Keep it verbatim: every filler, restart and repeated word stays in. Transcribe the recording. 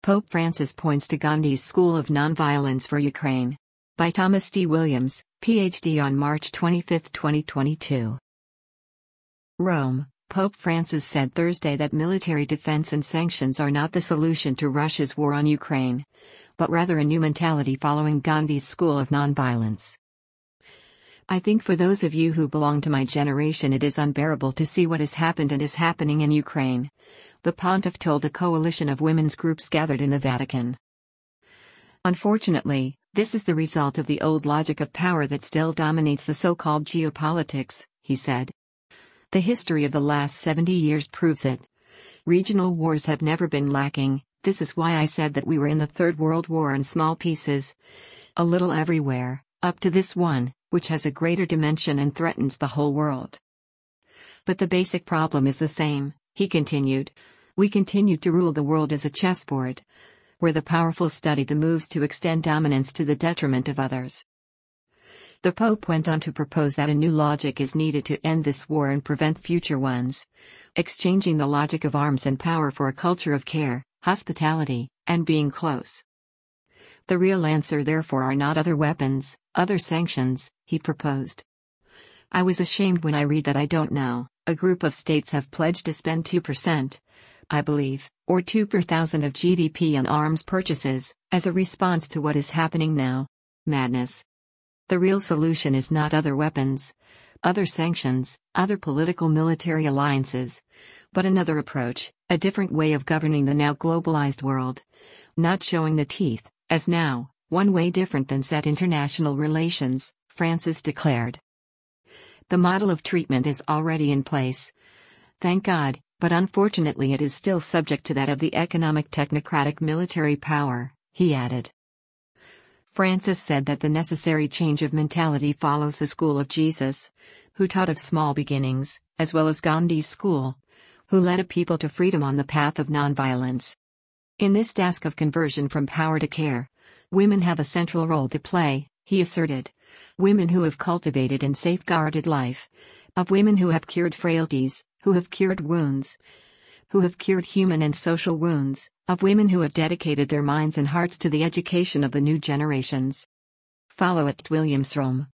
Pope Francis points to Gandhi's School of Nonviolence for Ukraine. By Thomas D. Williams, P H D on March twenty-fifth, twenty twenty-two. Rome. Pope Francis said Thursday that military defense and sanctions are not the solution to Russia's war on Ukraine, but rather a new mentality following Gandhi's School of Nonviolence. I think for those of you who belong to my generation it is unbearable to see what has happened and is happening in Ukraine, the pontiff told a coalition of women's groups gathered in the Vatican. Unfortunately, this is the result of the old logic of power that still dominates the so-called geopolitics, he said. The history of the last seventy years proves it. Regional wars have never been lacking. This is why I said that we were in the Third World War in small pieces. A little everywhere, up to this one, which has a greater dimension and threatens the whole world. But the basic problem is the same, he continued. We continue to rule the world as a chessboard, where the powerful study the moves to extend dominance to the detriment of others. The Pope went on to propose that a new logic is needed to end this war and prevent future ones, exchanging the logic of arms and power for a culture of care, hospitality, and being close. The real answer therefore are not other weapons, other sanctions, he proposed. I was ashamed when I read that I don't know, a group of states have pledged to spend two percent, I believe, or two per thousand of G D P on arms purchases, as a response to what is happening now. Madness. The real solution is not other weapons, other sanctions, other political military alliances, but another approach, a different way of governing the now globalized world. Not showing the teeth, as now, one way different than set international relations, Francis declared. The model of treatment is already in place. Thank God, but unfortunately it is still subject to that of the economic technocratic military power, he added. Francis said that the necessary change of mentality follows the school of Jesus, who taught of small beginnings, as well as Gandhi's school, who led a people to freedom on the path of nonviolence. In this task of conversion from power to care, women have a central role to play, he asserted. Women who have cultivated and safeguarded life, of women who have cured frailties, who have cured wounds, who have cured human and social wounds, of women who have dedicated their minds and hearts to the education of the new generations. Follow at Williams Rome.